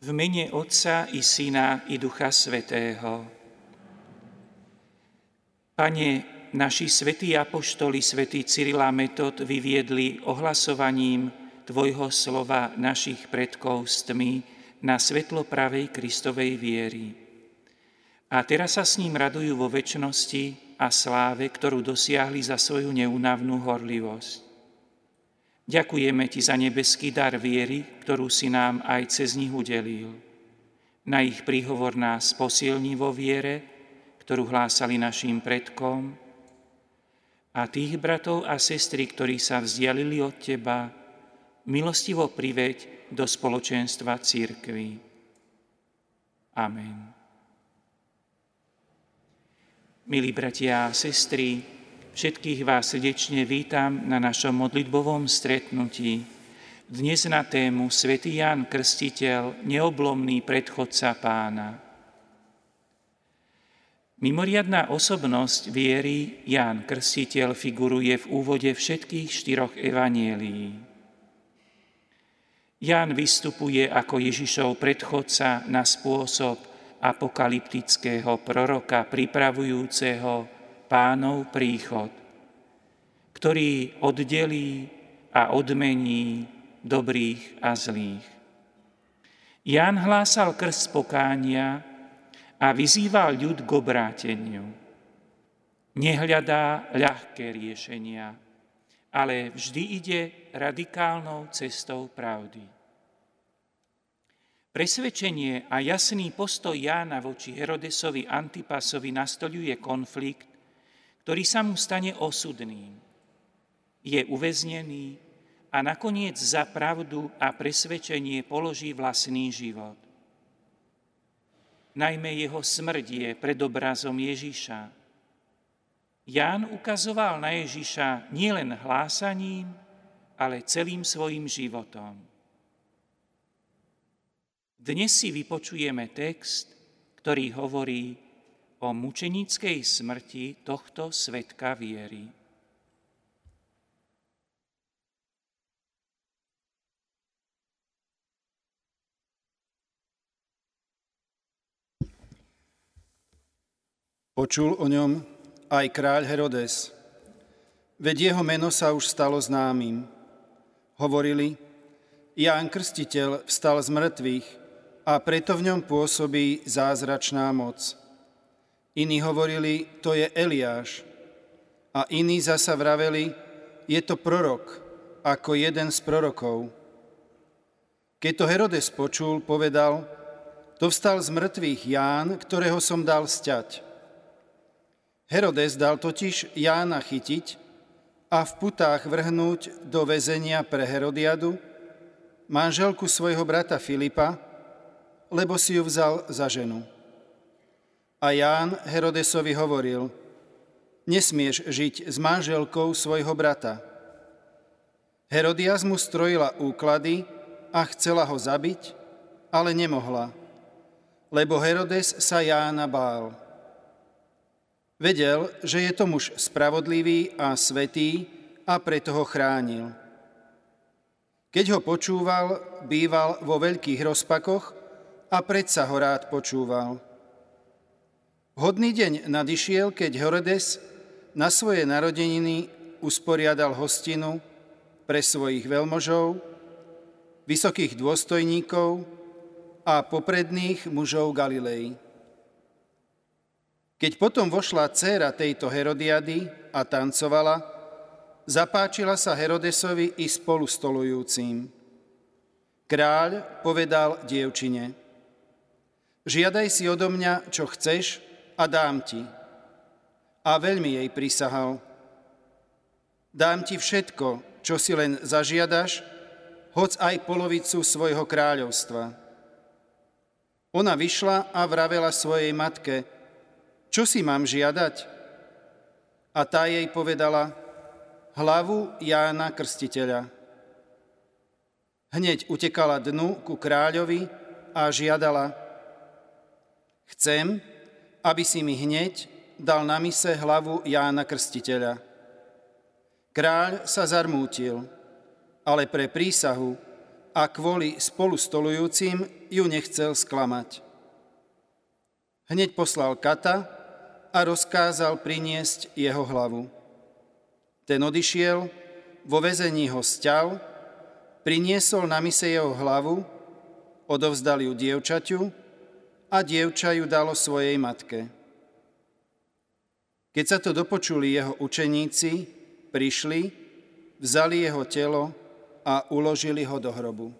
V mene Otca i Syna i Ducha Svätého. Pane, naši svätí apoštoli, svätý Cyril a Metod vyviedli ohlasovaním Tvojho slova našich predkov z tmy na svetlo pravej Kristovej viery. A teraz sa s ním radujú vo večnosti a sláve, ktorú dosiahli za svoju neúnavnú horlivosť. Ďakujeme Ti za nebeský dar viery, ktorú si nám aj cez nich udelil. Na ich príhovor nás posilni vo viere, ktorú hlásali našim predkom, a tých bratov a sestry, ktorí sa vzdialili od Teba, milostivo priveď do spoločenstva cirkvi. Amen. Milí bratia a sestry, všetkých vás srdečne vítam na našom modlitbovom stretnutí. Dnes na tému Svätý Ján Krstiteľ, neoblomný predchodca Pána. Mimoriadna osobnosť viery Ján Krstiteľ figuruje v úvode všetkých 4 evanjelií. Ján vystupuje ako Ježišov predchodca na spôsob apokalyptického proroka pripravujúceho Pánov príchod, ktorý oddelí a odmení dobrých a zlých. Ján hlásal krst pokánia a vyzýval ľud k obráteniu. Nehľadá ľahké riešenia, ale vždy ide radikálnou cestou pravdy. Presvedčenie a jasný postoj Jána voči Herodesovi Antipasovi nastoľuje konflikt, ktorý sa mu stane osudným. Je uväznený a nakoniec za pravdu a presvedčenie položí vlastný život. Najmä jeho smrť je predobrazom Ježiša. Ján ukazoval na Ježiša nielen hlásaním, ale celým svojim životom. Dnes si vypočujeme text, ktorý hovorí o mučenickej smrti tohto svedka viery. Počul o ňom aj kráľ Herodes, veď jeho meno sa už stalo známym. Hovorili, Ján Krstiteľ vstal z mŕtvych a preto v ňom pôsobí zázračná moc. Iní hovorili, to je Eliáš, a iní zasa vraveli, je to prorok, ako jeden z prorokov. Keď to Herodes počul, povedal, to vstal z mŕtvych Ján, ktorého som dal sťať. Herodes dal totiž Jána chytiť a v putách vrhnúť do väzenia pre Herodiadu, manželku svojho brata Filipa, lebo si ju vzal za ženu. A Ján Herodesovi hovoril, nesmieš žiť s manželkou svojho brata. Herodias mu strojila úklady a chcela ho zabiť, ale nemohla, lebo Herodes sa Jána bál. Vedel, že je to muž spravodlivý a svätý a preto ho chránil. Keď ho počúval, býval vo veľkých rozpakoch a predsa ho rád počúval. Vhodný deň nadišiel, keď Herodes na svoje narodeniny usporiadal hostinu pre svojich veľmožov, vysokých dôstojníkov a popredných mužov Galilei. Keď potom vošla dcéra tejto Herodiady a tancovala, zapáčila sa Herodesovi i spolu stolujúcim. Kráľ povedal dievčine, žiadaj si odo mňa, čo chceš, a dám ti. A veľmi jej prisahal. Dám ti všetko, čo si len zažiadaš, hoc aj polovicu svojho kráľovstva. Ona vyšla a vravela svojej matke, čo si mám žiadať? A tá jej povedala, hlavu Jána Krstiteľa. Hneď utekala dnu ku kráľovi a žiadala, chcem, aby si mi hneď dal na mise hlavu Jána Krstiteľa. Kráľ sa zarmútil, ale pre prísahu, a kvôli spolustolujúcim ju nechcel sklamať. Hneď poslal kata a rozkázal priniesť jeho hlavu. Ten odišiel, vo väzení ho sťal, priniesol na mise jeho hlavu, odovzdal ju dievčaťu a dievča ju dalo svojej matke. Keď sa to dopočuli jeho učeníci, prišli, vzali jeho telo a uložili ho do hrobu.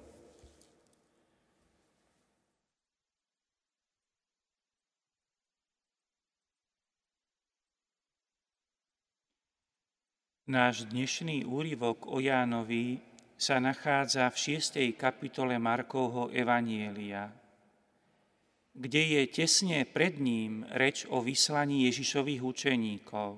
Náš dnešný úryvok o Jánovi sa nachádza v 6. kapitole Markovho evanjelia, kde je tesne pred ním reč o vyslaní Ježišových učeníkov.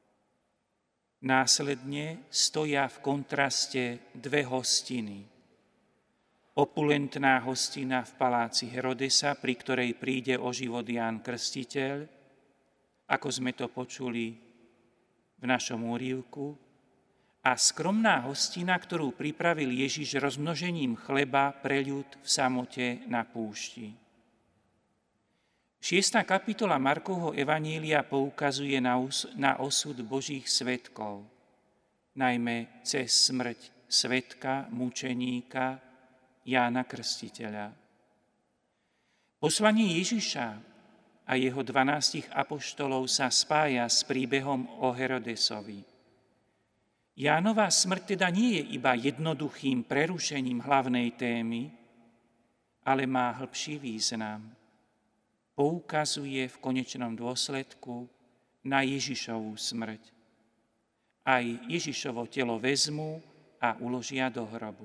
Následne stoja v kontraste dve hostiny. Opulentná hostina v paláci Herodesa, pri ktorej príde o život Ján Krstiteľ, ako sme to počuli v našom úryvku, a skromná hostina, ktorú pripravil Ježiš rozmnožením chleba pre ľud v samote na púšti. 6. kapitola Markovho evanília poukazuje na osud Božích svedkov, najmä cez smrť svedka, mučeníka Jána Krstiteľa. Poslanie Ježiša a jeho 12 apoštolov sa spája s príbehom o Herodesovi. Jánova smrť teda nie je iba jednoduchým prerušením hlavnej témy, ale má hĺbší význam. Poukazuje v konečnom dôsledku na Ježišovú smrť. Aj Ježišovo telo vezmú a uložia do hrobu.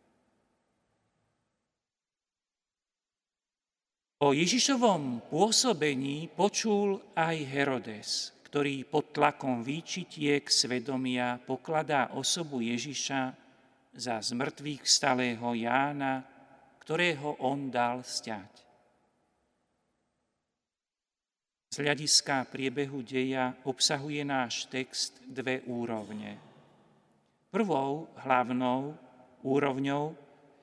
O Ježišovom pôsobení počul aj Herodes, ktorý pod tlakom výčitiek svedomia pokladá osobu Ježiša za zmrtvých vstalého Jána, ktorého on dal sťať. Z hľadiska priebehu deja obsahuje náš text dve úrovne. Prvou hlavnou úrovňou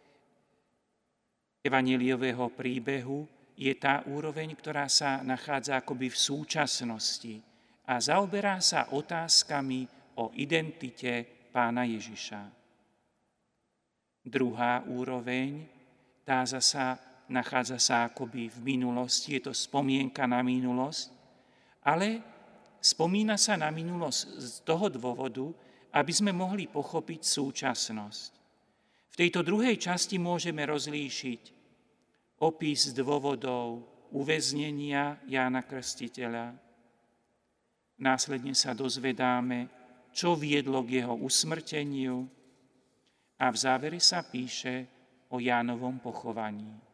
evanjeliového príbehu je tá úroveň, ktorá sa nachádza akoby v súčasnosti a zaoberá sa otázkami o identite Pána Ježiša. Druhá úroveň, tá zasa nachádza sa akoby v minulosti, je to spomienka na minulosť, ale spomína sa na minulosť z toho dôvodu, aby sme mohli pochopiť súčasnosť. V tejto druhej časti môžeme rozlíšiť opis dôvodov uväznenia Jána Krstiteľa. Následne sa dozvedáme, čo viedlo k jeho usmrteniu a v závere sa píše o Jánovom pochovaní.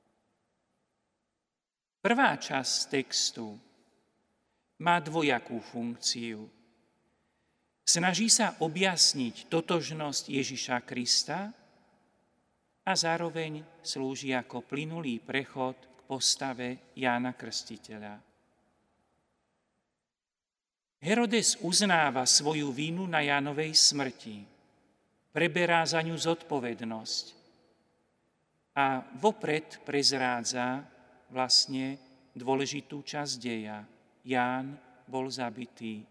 Prvá časť textu má dvojakú funkciu. Snaží sa objasniť totožnosť Ježiša Krista a zároveň slúži ako plynulý prechod k postave Jána Krstiteľa. Herodes uznáva svoju vinu na Jánovej smrti, preberá za ňu zodpovednosť a vopred prezrádza vlastne dôležitú časť deja. Ján bol zabitý.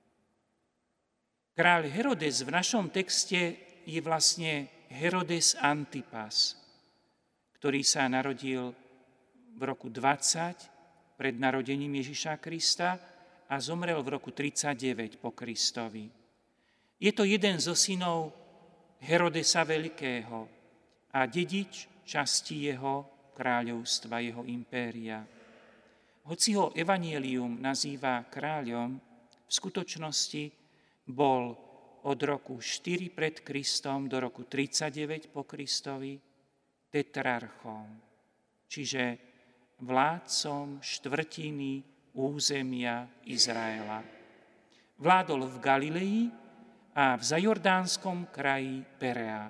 Kráľ Herodes v našom texte je vlastne Herodes Antipas, ktorý sa narodil v roku 20 pred narodením Ježiša Krista a zomrel v roku 39 po Kristovi. Je to jeden zo synov Herodesa Veľkého a dedič časti jeho kráľovstva, jeho impéria. Hoci ho evanjelium nazýva kráľom, v skutočnosti bol od roku 4 pred Kristom do roku 39 po Kristovi tetrarchom, čiže vládcom štvrtiny územia Izraela. Vládol v Galilei a v zajordánskom kraji Perea.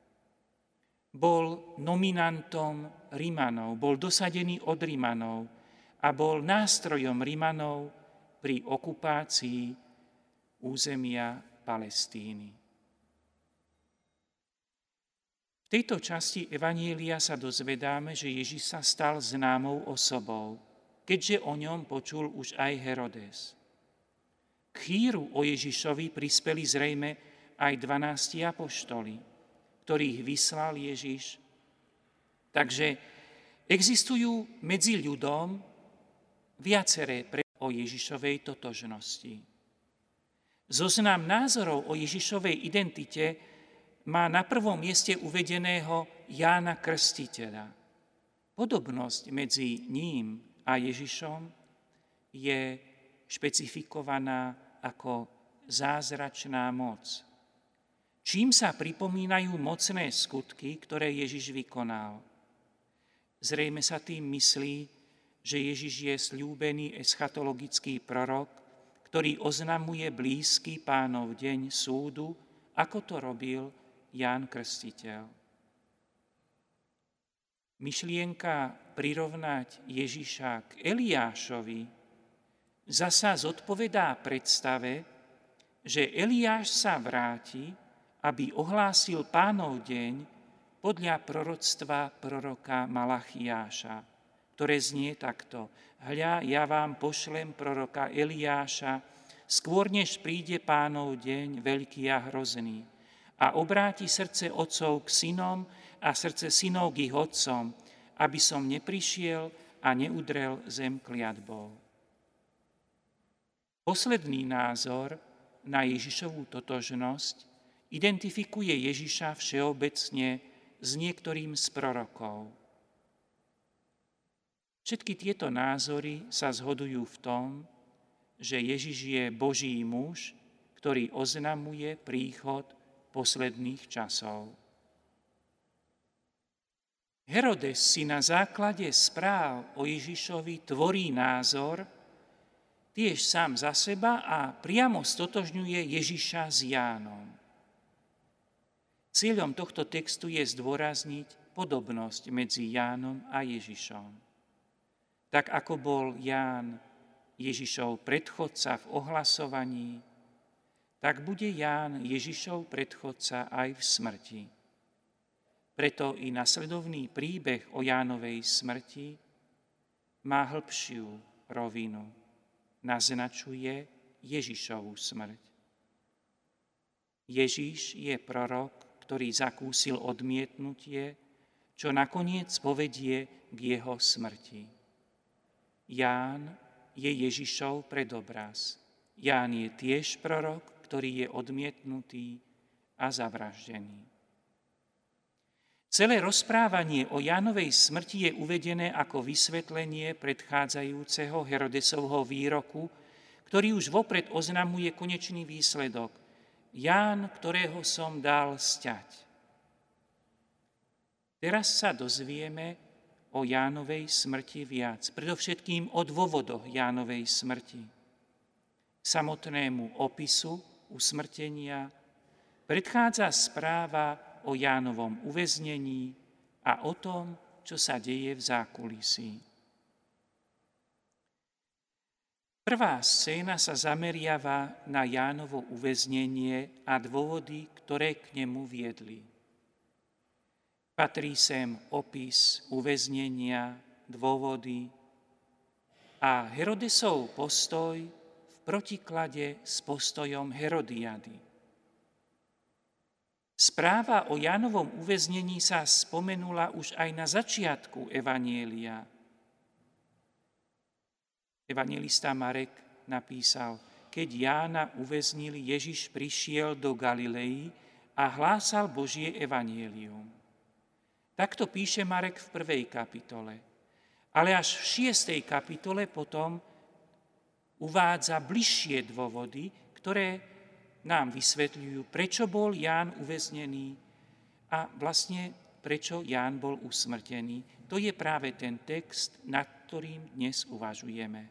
Bol nominantom Rimanov, bol dosadený od Rimanov a bol nástrojom Rimanov pri okupácii územia Palestíny. V tejto časti Evanielia sa dozvedáme, že Ježiš sa stal známou osobou, keďže o ňom počul už aj Herodes. K chýru o Ježišovi prispeli zrejme aj 12 apoštoli, ktorých vyslal Ježiš. Takže existujú medzi ľudom viaceré o Ježišovej totožnosti. Zoznam názorov o Ježišovej identite má na prvom mieste uvedeného Jána Krstiteľa. Podobnosť medzi ním a Ježišom je špecifikovaná ako zázračná moc. Čím sa pripomínajú mocné skutky, ktoré Ježiš vykonal? Zrejme sa tým myslí, že Ježiš je sľúbený eschatologický prorok, ktorý oznamuje blízky Pánov deň súdu, ako to robil Ján Krstiteľ. Myšlienka prirovnať Ježiša k Eliášovi zasa zodpovedá predstave, že Eliáš sa vráti, aby ohlásil Pánov deň podľa proroctva proroka Malachiáša, ktoré znie takto: Hľa, ja vám pošlem proroka Eliáša, skôr než príde Pánov deň veľký a hrozný, a obráti srdce otcov k synom a srdce synov k ich otcom, aby som neprišiel a neudrel zem kliatbou. Posledný názor na Ježišovú totožnosť identifikuje Ježiša všeobecne s niektorým z prorokov. Všetky tieto názory sa zhodujú v tom, že Ježiš je Boží muž, ktorý oznamuje príchod posledných časov. Herodes si na základe správ o Ježišovi tvorí názor, tiež sám za seba, a priamo stotožňuje Ježiša s Jánom. Cieľom tohto textu je zdôrazniť podobnosť medzi Jánom a Ježišom. Tak ako bol Ján Ježišov predchodca v ohlasovaní, tak bude Ján Ježišov predchodca aj v smrti. Preto i nasledovný príbeh o Jánovej smrti má hĺbšiu rovinu. Naznačuje Ježišovu smrť. Ježiš je prorok, ktorý zakúsil odmietnutie, čo nakoniec povedie k jeho smrti. Ján je Ježišov predobraz. Ján je tiež prorok, ktorý je odmietnutý a zavraždený. Celé rozprávanie o Jánovej smrti je uvedené ako vysvetlenie predchádzajúceho Herodesovho výroku, ktorý už vopred oznamuje konečný výsledok. Ján, ktorého som dal sťať. Teraz sa dozvieme o Jánovej smrti viac, predovšetkým o dôvodoch Jánovej smrti. Samotnému opisu usmrtenia predchádza správa o Jánovom uväznení a o tom, čo sa deje v zákulisí. Prvá scéna sa zameriava na Jánovo uväznenie a dôvody, ktoré k nemu viedli. Patrí sem opis uväznenia, dôvody a Herodesov postoj v protiklade s postojom Herodiady. Správa o Jánovom uväznení sa spomenula už aj na začiatku Evanielia. Evanjelista Marek napísal: Keď Jána uväznili, Ježiš prišiel do Galilei a hlásal Božie evanjelium. Takto píše Marek v 1. kapitole. Ale až v 6. kapitole potom uvádza bližšie dôvody, ktoré nám vysvetľujú, prečo bol Ján uväznený a vlastne prečo Ján bol usmrtený. To je práve ten text, nad ktorým dnes uvažujeme.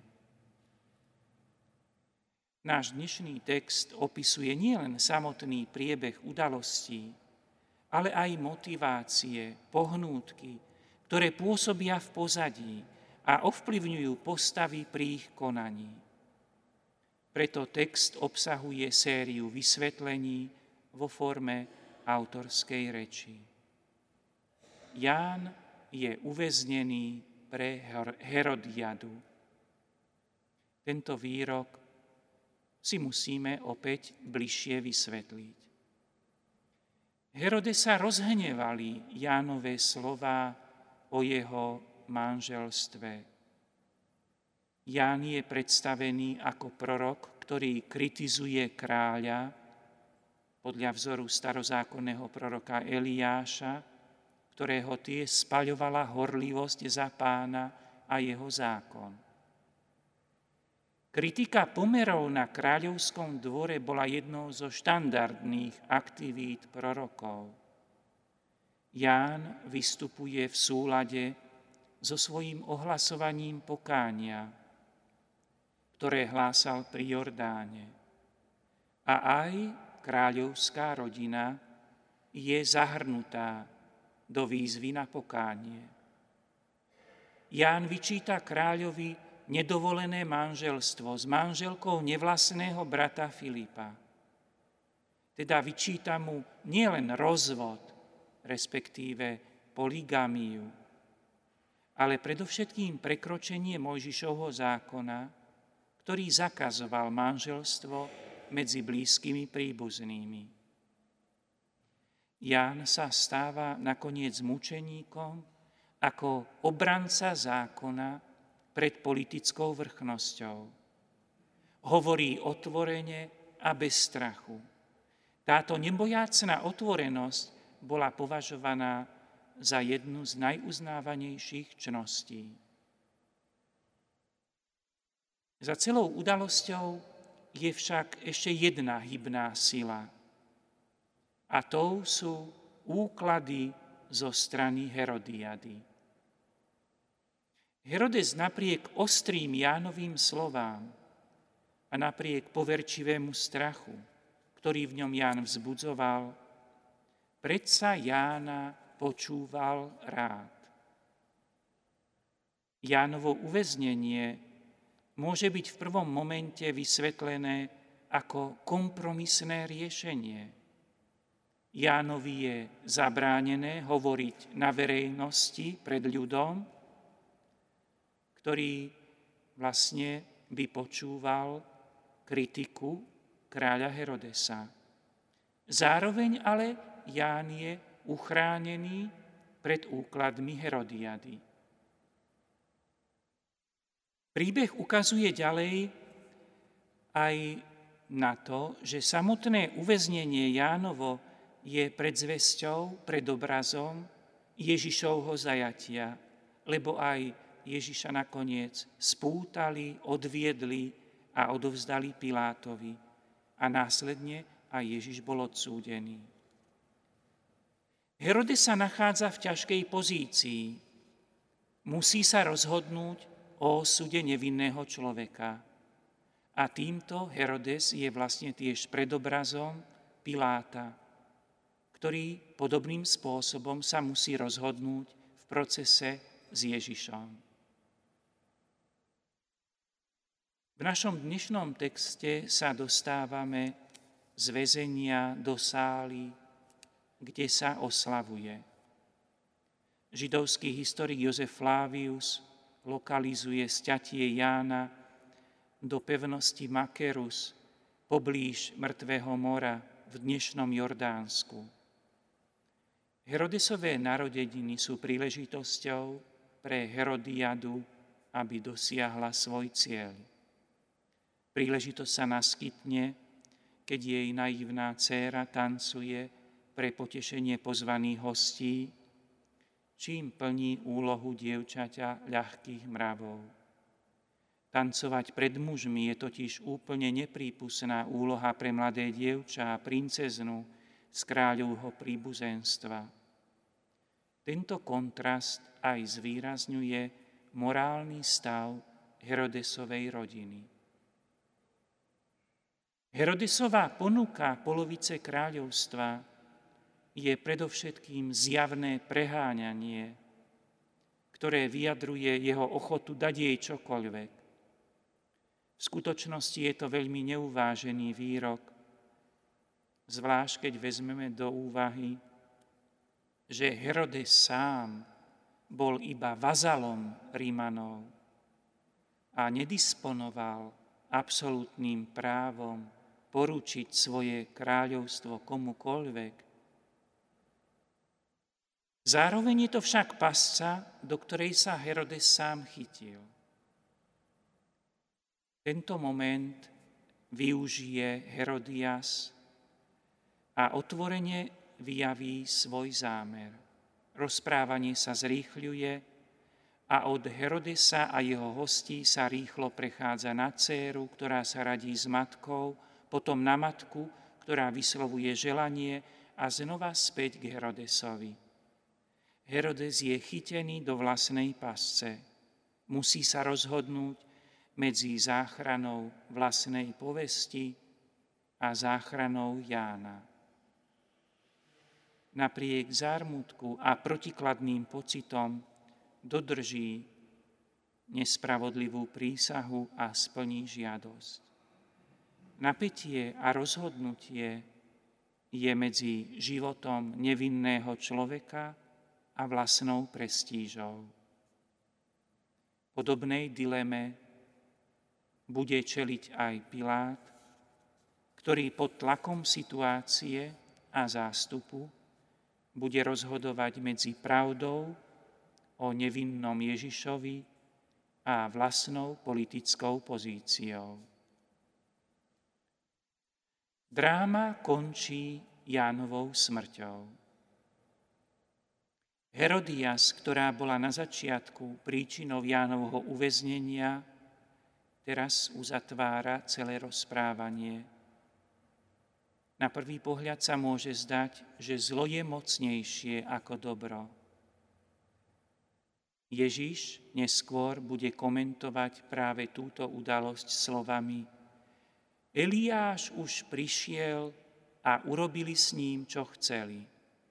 Náš dnešný text opisuje nielen samotný priebeh udalostí, ale aj motivácie, pohnútky, ktoré pôsobia v pozadí a ovplyvňujú postavy pri ich konaní. Preto text obsahuje sériu vysvetlení vo forme autorskej reči. Ján je uväznený pre Herodiadu. Tento výrok si musíme opäť bližšie vysvetliť. Herode sa rozhnevali Jánove slová o jeho manželstve. Ján je predstavený ako prorok, ktorý kritizuje kráľa podľa vzoru starozákonného proroka Eliáša, ktorého tie spaľovala horlivosť za Pána a jeho zákon. Kritika pomerov na kráľovskom dvore bola jednou zo štandardných aktivít prorokov. Ján vystupuje v súlade so svojím ohlasovaním pokánia, ktoré hlásal pri Jordáne. A aj kráľovská rodina je zahrnutá do výzvy na pokánie. Ján vyčíta kráľovi nedovolené manželstvo s manželkou nevlastného brata Filipa. Teda vyčíta mu nielen rozvod, respektíve polygamiu, ale predovšetkým prekročenie Mojžišovho zákona, ktorý zakazoval manželstvo medzi blízkymi príbuznými. Ján sa stáva nakoniec mučeníkom ako obranca zákona pred politickou vrchnosťou. Hovorí otvorene a bez strachu. Táto nebojácna otvorenosť bola považovaná za jednu z najuznávanejších cností. Za celou udalosťou je však ešte jedna hybná sila. A tou sú úklady zo strany Herodiady. Herodes napriek ostrým Jánovým slovám a napriek poverčivému strachu, ktorý v ňom Ján vzbudzoval, predsa Jána počúval rád. Jánovo uväznenie môže byť v prvom momente vysvetlené ako kompromisné riešenie. Jánovi je zabránené hovoriť na verejnosti pred ľudom, ktorý vlastne by počúval kritiku kráľa Herodesa. Zároveň ale Ján je uchránený pred úkladmi Herodiady. Príbeh ukazuje ďalej aj na to, že samotné uväznenie Jánovo je predzvesťou, pred obrazom Ježišovho zajatia, lebo aj Ježiša nakoniec spútali, odviedli a odovzdali Pilátovi a následne aj Ježiš bol odsúdený. Herodes sa nachádza v ťažkej pozícii. Musí sa rozhodnúť o osude nevinného človeka. A týmto Herodes je vlastne tiež predobrazom Piláta, ktorý podobným spôsobom sa musí rozhodnúť v procese s Ježišom. V našom dnešnom texte sa dostávame z väzenia do sály, kde sa oslavuje. Židovský historik Jozef Flavius lokalizuje sťatie Jána do pevnosti Makerus poblíž Mŕtvého mora v dnešnom Jordánsku. Herodesové narodeniny sú príležitosťou pre Herodiadu, aby dosiahla svoj cieľ. Príležitosť sa naskytne, keď jej naivná dcéra tancuje pre potešenie pozvaných hostí, čím plní úlohu dievčaťa ľahkých mravov. Tancovať pred mužmi je totiž úplne neprípustná úloha pre mladé dievča a princeznu z kráľovho príbuzenstva. Tento kontrast aj zvýrazňuje morálny stav Herodesovej rodiny. Herodesová ponuka polovice kráľovstva je predovšetkým zjavné preháňanie, ktoré vyjadruje jeho ochotu dať jej čokoľvek. V skutočnosti je to veľmi neuvážený výrok, zvlášť keď vezmeme do úvahy, že Herodes sám bol iba vazalom Rímanov a nedisponoval absolútnym právom poručiť svoje kráľovstvo komukoľvek. Zároveň je to však pasca, do ktorej sa Herodes sám chytil. Tento moment využije Herodias a otvorene vyjaví svoj zámer. Rozprávanie sa zrýchľuje a od Herodesa a jeho hostí sa rýchlo prechádza na dcéru, ktorá sa radí s matkou, potom na matku, ktorá vyslovuje želanie a znova späť k Herodesovi. Herodes je chytený do vlastnej pasce. Musí sa rozhodnúť medzi záchranou vlastnej povesti a záchranou Jána. Napriek zármutku a protikladným pocitom dodrží nespravodlivú prísahu a splní žiadosť. Napätie a rozhodnutie je medzi životom nevinného človeka a vlastnou prestížou. Podobnej dileme bude čeliť aj Pilát, ktorý pod tlakom situácie a zástupu bude rozhodovať medzi pravdou o nevinnom Ježišovi a vlastnou politickou pozíciou. Dráma končí Jánovou smrťou. Herodias, ktorá bola na začiatku príčinou Jánovho uväznenia, teraz uzatvára celé rozprávanie. Na prvý pohľad sa môže zdať, že zlo je mocnejšie ako dobro. Ježiš neskôr bude komentovať práve túto udalosť slovami: Eliáš už prišiel a urobili s ním, čo chceli.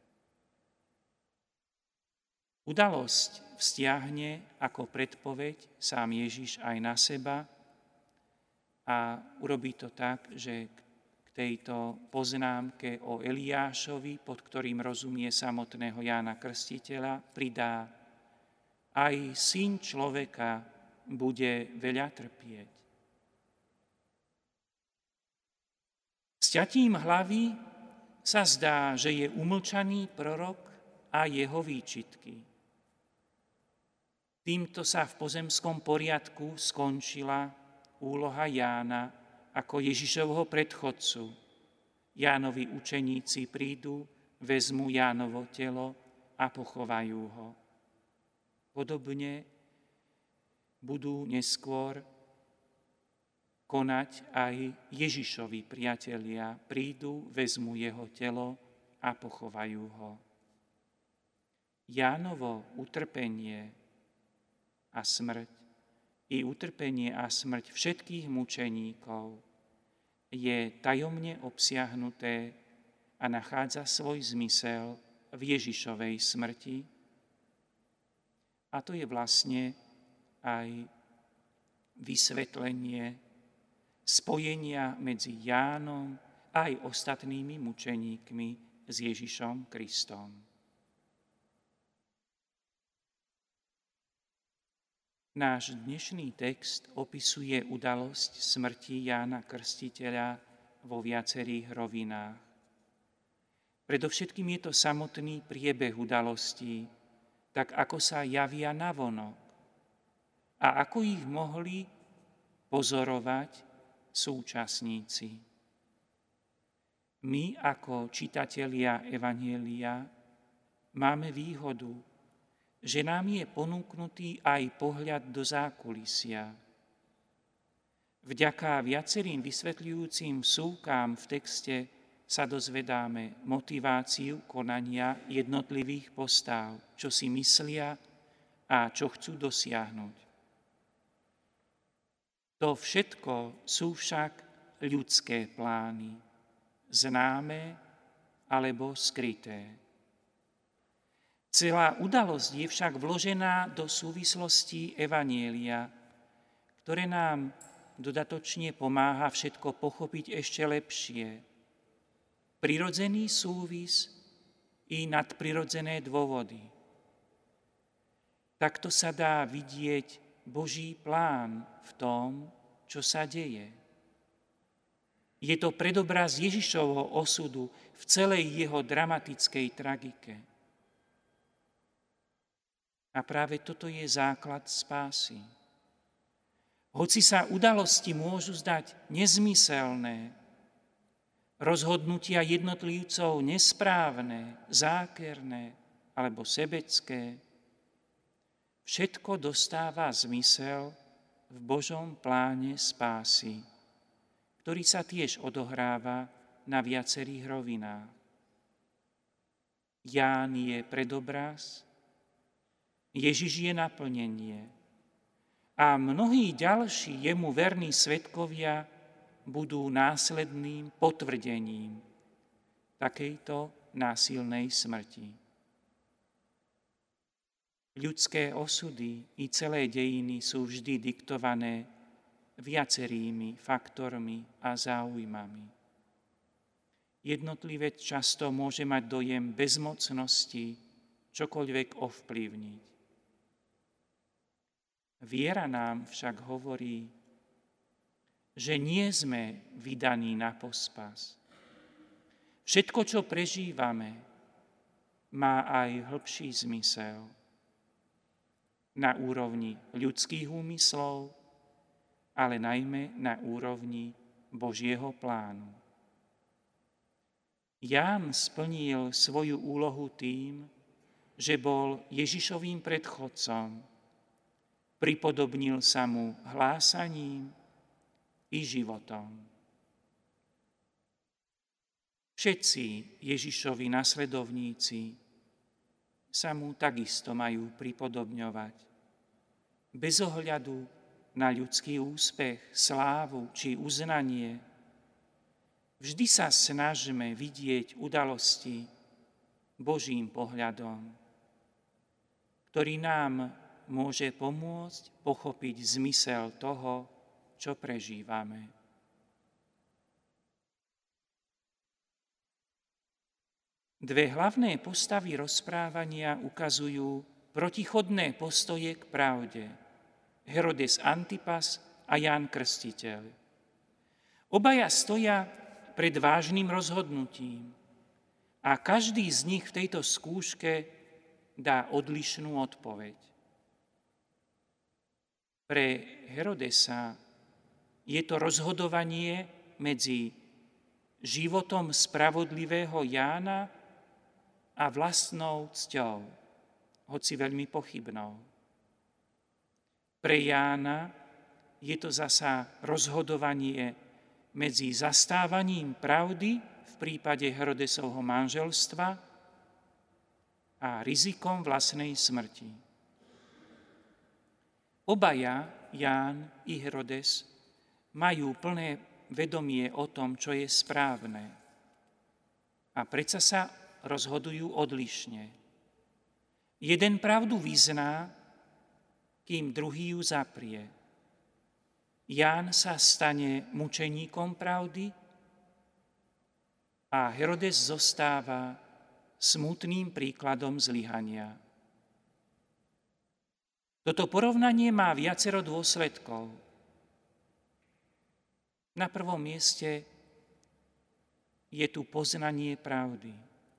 Udalosť vzťahne ako predpoveď sám Ježiš aj na seba a urobí to tak, že k tejto poznámke o Eliášovi, pod ktorým rozumie samotného Jána Krstiteľa, pridá: aj syn človeka bude veľa trpieť. Sťatím hlavy sa zdá, že je umlčaný prorok a jeho výčitky. Týmto sa v pozemskom poriadku skončila úloha Jána ako Ježišovho predchodcu. Jánovi učeníci prídu, vezmu Jánovo telo a pochovajú ho. Podobne budú neskôr konať aj Ježišovi priatelia. Prídu, vezmu jeho telo a pochovajú ho. Jánovo utrpenie a smrť i utrpenie a smrť všetkých mučeníkov je tajomne obsiahnuté a nachádza svoj zmysel v Ježišovej smrti. A to je vlastne aj vysvetlenie spojenia medzi Jánom a aj ostatnými mučeníkmi s Ježišom Kristom. Náš dnešný text opisuje udalosť smrti Jána Krstiteľa vo viacerých rovinách. Predovšetkým je to samotný priebeh udalostí, tak ako sa javia navonok a ako ich mohli pozorovať súčasníci. My ako čitatelia Evanjelia máme výhodu, že nám je ponúknutý aj pohľad do zákulisia. Vďaka viacerým vysvetľujúcim vsúkám v texte sa dozvedáme motiváciu konania jednotlivých postáv, čo si myslia a čo chcú dosiahnuť. To všetko sú však ľudské plány, známe alebo skryté. Celá udalosť je však vložená do súvislostí Evanjelia, ktoré nám dodatočne pomáha všetko pochopiť ešte lepšie. Prirodzený súvis i nadprirodzené dôvody. Takto sa dá vidieť Boží plán v tom, čo sa deje. Je to predobraz Ježišovho osudu v celej jeho dramatickej tragike. A práve toto je základ spásy. Hoci sa udalosti môžu zdať nezmyselné, rozhodnutia jednotlivcov nesprávne, zákerné alebo sebecké, všetko dostáva zmysel v Božom pláne spásy, ktorý sa tiež odohráva na viacerých rovinách. Ján je predobraz, Ježiš je naplnenie a mnohí ďalší jemu verní svedkovia budú následným potvrdením takejto násilnej smrti. Ľudské osudy i celé dejiny sú vždy diktované viacerými faktormi a záujmami. Jednotlivec často môže mať dojem bezmocnosti čokoľvek ovplyvniť. Viera nám však hovorí, že nie sme vydaní na pospas. Všetko, čo prežívame, má aj hĺbší zmysel na úrovni ľudských úmyslov, ale najmä na úrovni Božieho plánu. Ján splnil svoju úlohu tým, že bol Ježišovým predchodcom, pripodobnil sa mu hlásaním i životom. Všetci Ježišovi nasledovníci sa mu takisto majú pripodobňovať, bez ohľadu na ľudský úspech, slávu či uznanie. Vždy sa snažme vidieť udalosti Božím pohľadom, ktorý nám môže pomôcť pochopiť zmysel toho, čo prežívame. Dve hlavné postavy rozprávania ukazujú protichodné postoje k pravde. Herodes Antipas a Ján Krstiteľ. Obaja stoja pred vážnym rozhodnutím a každý z nich v tejto skúške dá odlišnú odpoveď. Pre Herodesa je to rozhodovanie medzi životom spravodlivého Jána a vlastnou cťou, hoci veľmi pochybnou. Pre Jána je to zasa rozhodovanie medzi zastávaním pravdy v prípade Herodesovho manželstva a rizikom vlastnej smrti. Obaja, Ján i Herodes, majú plné vedomie o tom, čo je správne. A predsa sa rozhodujú odlišne. Jeden pravdu vyzná, kým druhý ju zaprie. Ján sa stane mučeníkom pravdy a Herodes zostáva smutným príkladom zlyhania. Toto porovnanie má viacero dôsledkov. Na prvom mieste je tu poznanie pravdy.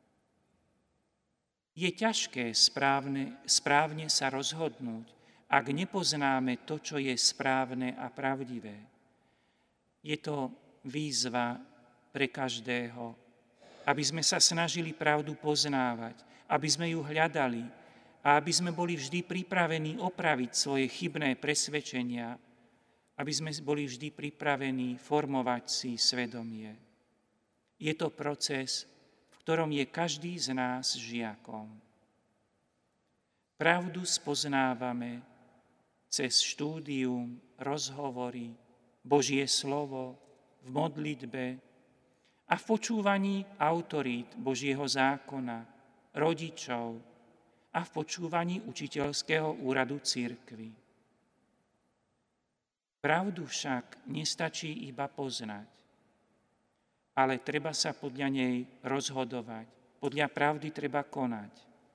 Je ťažké správne sa rozhodnúť, ak nepoznáme to, čo je správne a pravdivé. Je to výzva pre každého, aby sme sa snažili pravdu poznávať, aby sme ju hľadali a aby sme boli vždy pripravení opraviť svoje chybné presvedčenia, aby sme boli vždy pripravení formovať si svedomie. Je to proces, v ktorom je každý z nás žiakom. Pravdu spoznávame cez štúdium, rozhovory, Božie slovo, v modlitbe a v počúvaní autorít Božieho zákona, rodičov a v počúvaní učiteľského úradu cirkvi. Pravdu však nestačí iba poznať, ale treba sa podľa nej rozhodovať, podľa pravdy treba konať.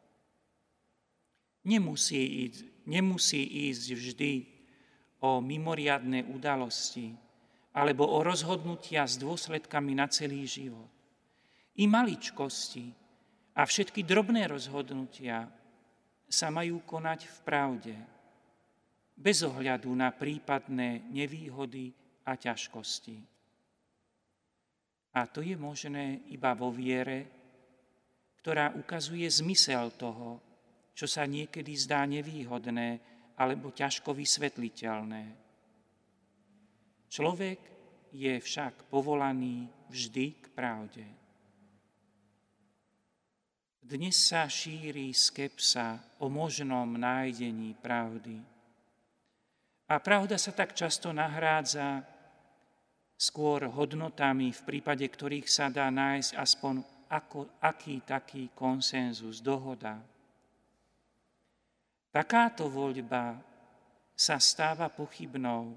Nemusí ísť vždy o mimoriadne udalosti alebo o rozhodnutia s dôsledkami na celý život. I maličkosti a všetky drobné rozhodnutia sa majú konať v pravde, bez ohľadu na prípadné nevýhody a ťažkosti. A to je možné iba vo viere, ktorá ukazuje zmysel toho, čo sa niekedy zdá nevýhodné alebo ťažko vysvetliteľné. Človek je však povolaný vždy k pravde. Dnes sa šíri skepsa o možnom nájdení pravdy. A pravda sa tak často nahrádza skôr hodnotami, v prípade ktorých sa dá nájsť aspoň aký taký konsenzus, dohoda. Takáto voľba sa stáva pochybnou.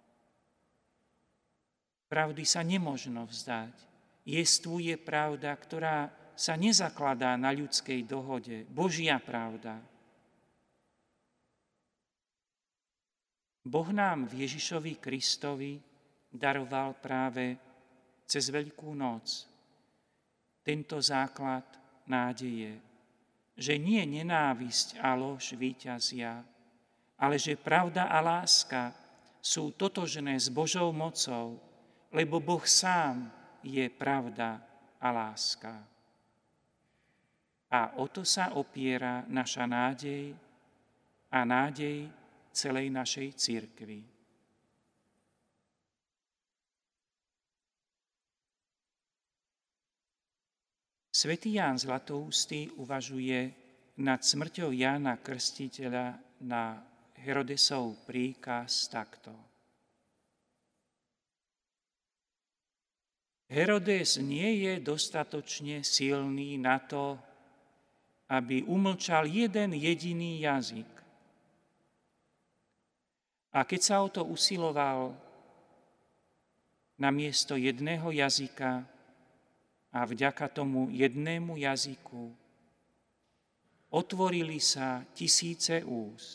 Pravdy sa nemožno vzdať. Jestvuje pravda, ktorá sa nezakladá na ľudskej dohode, Božia pravda. Boh nám v Ježišovi Kristovi daroval práve cez Veľkú noc tento základ nádeje, že nie nenávisť a lož víťazia, ale že pravda a láska sú totožné s Božou mocou, lebo Boh sám je pravda a láska. A o to sa opiera naša nádej a nádej celej našej cirkvi. Svätý Ján Zlatoústy uvažuje nad smrťou Jána Krstiteľa na Herodesov príkaz takto. Herodes nie je dostatočne silný na to, aby umlčal jeden jediný jazyk. A keď sa o to usiloval namiesto jedného jazyka a vďaka tomu jednému jazyku otvorili sa tisíce úst.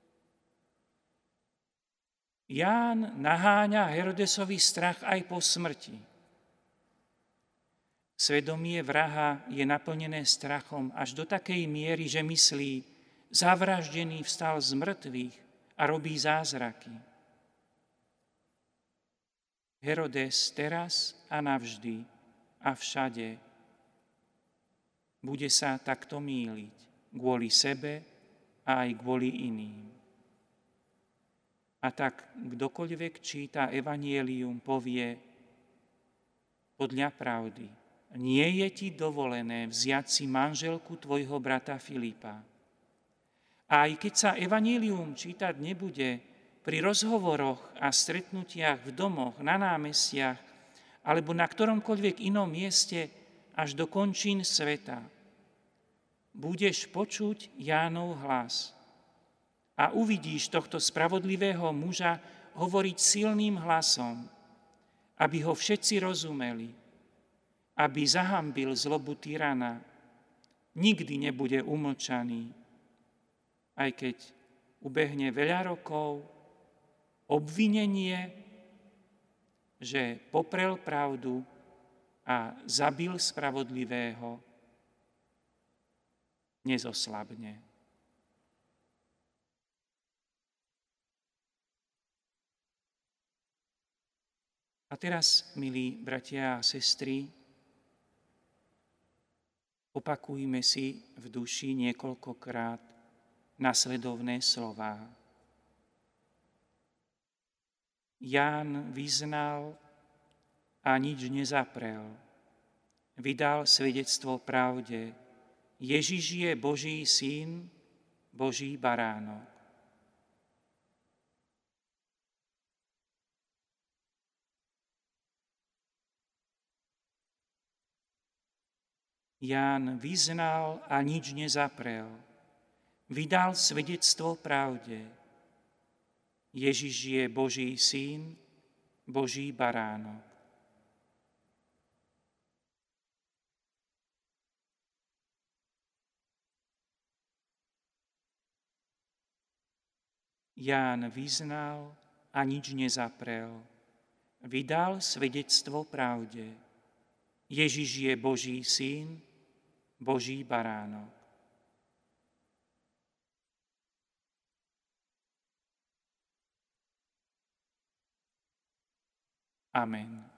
Ján naháňa Herodesovi strach aj po smrti. Svedomie vraha je naplnené strachom až do takej miery, že myslí, zavraždený vstal z mŕtvych a robí zázraky. Herodes teraz a navždy a všade bude sa takto mýliť kvôli sebe a aj kvôli iným. A tak kdokoľvek číta Evangelium, povie podľa pravdy: nie je ti dovolené vziať si manželku tvojho brata Filipa. A aj keď sa Evangelium čítať nebude pri rozhovoroch a stretnutiach v domoch, na námestiach alebo na ktoromkoľvek inom mieste až do končín sveta, budeš počuť Jánov hlas a uvidíš tohto spravodlivého muža hovoriť silným hlasom, aby ho všetci rozumeli, aby zahambil zlobu tyrana. Nikdy nebude umlčaný, aj keď ubehne veľa rokov, obvinenie, že poprel pravdu a zabil spravodlivého, nezoslabne. A teraz, milí bratia a sestry, opakujme si v duši niekoľkokrát nasledovné slová. Ján vyznal a nič nezaprel. Vydal svedectvo pravde. Ježiš je Boží syn, Boží baránok. Ján vyznal a nič nezaprel. Vydal svedectvo pravde. Ježiš je Boží syn, Boží baránok. Ján vyznal a nič nezaprel. Vydal svedectvo pravde. Ježiš je Boží syn, Boží baránok. Amen.